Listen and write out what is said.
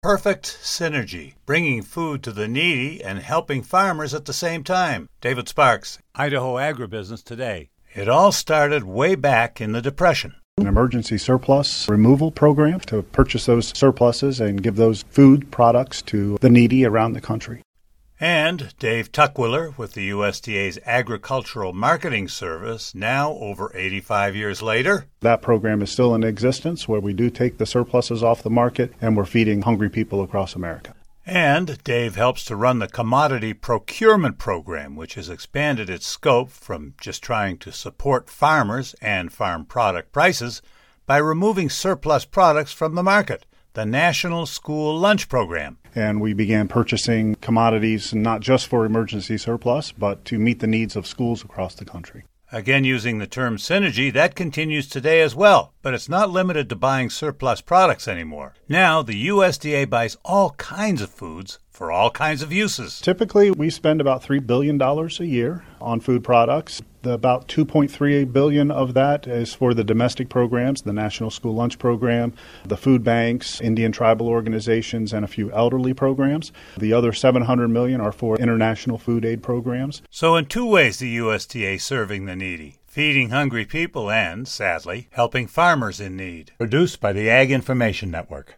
Perfect synergy, bringing food to the needy and helping farmers at the same time. David Sparks, Idaho Agribusiness Today. It all started way back in the Depression. An emergency surplus removal program to purchase those surpluses and give those food products to the needy around the country. And Dave Tuckwiller with the USDA's Agricultural Marketing Service, now over 85 years later. That program is still in existence, where we do take the surpluses off the market and we're feeding hungry people across America. And Dave helps to run the Commodity Procurement Program, which has expanded its scope from just trying to support farmers and farm product prices by removing surplus products from the market, the National School Lunch Program. And we began purchasing commodities not just for emergency surplus, but to meet the needs of schools across the country. Again, using the term synergy, that continues today as well, but it's not limited to buying surplus products anymore. Now, the USDA buys all kinds of foods for all kinds of uses. Typically, we spend about $3 billion a year on food products. About $2.38 billion of that is for the domestic programs, the National School Lunch Program, the food banks, Indian tribal organizations, and a few elderly programs. The other $700 million are for international food aid programs. So in two ways the USDA is serving the needy: feeding hungry people and, sadly, helping farmers in need. Produced by the Ag Information Network.